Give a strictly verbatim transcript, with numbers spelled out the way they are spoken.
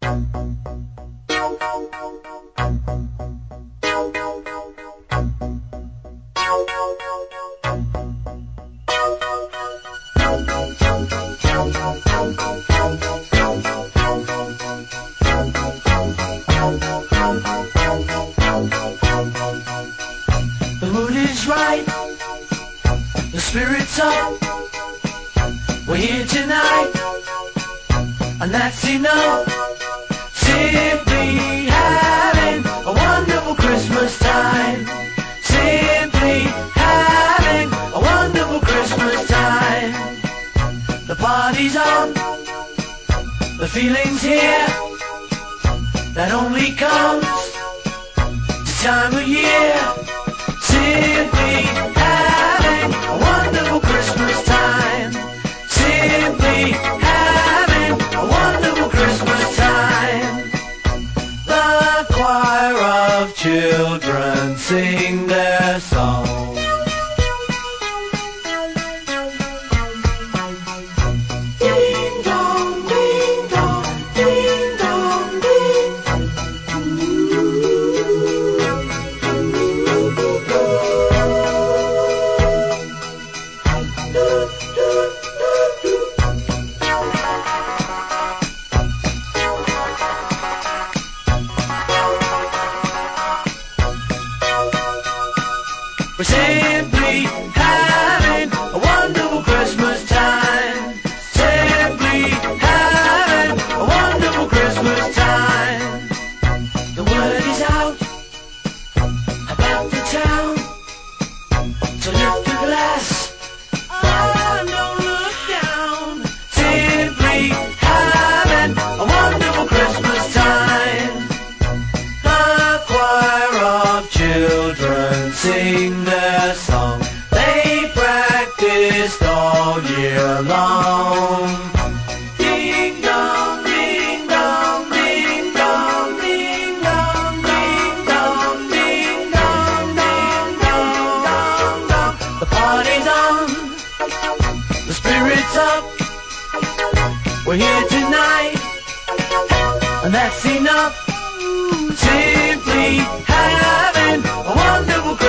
The mood is right, the spirit's up. We're here tonight, and that's enough. Simply having a wonderful Christmas time. Simply having a wonderful Christmas time. The party's on, the feeling's here. That only comes this time of year. Simply having a wonderful Christmas time. Simply having a wonderful Christmas time. The choir of children sing their song. Ding dong, ding dong, ding dong, ding. We're simply having a wonderful Christmas time. Simply having a wonderful Christmas time. The word is out about the town, so lift a glass, oh, don't look down. Simply having a wonderful Christmas time. The choir of children sing their song. They practiced all year long. Ding dong, ding dong, ding dong, ding dong, ding dong, ding dong, ding dong, dong, dong. The party's on, the spirit's up. We're here tonight, and that's enough. Simply having a wonderful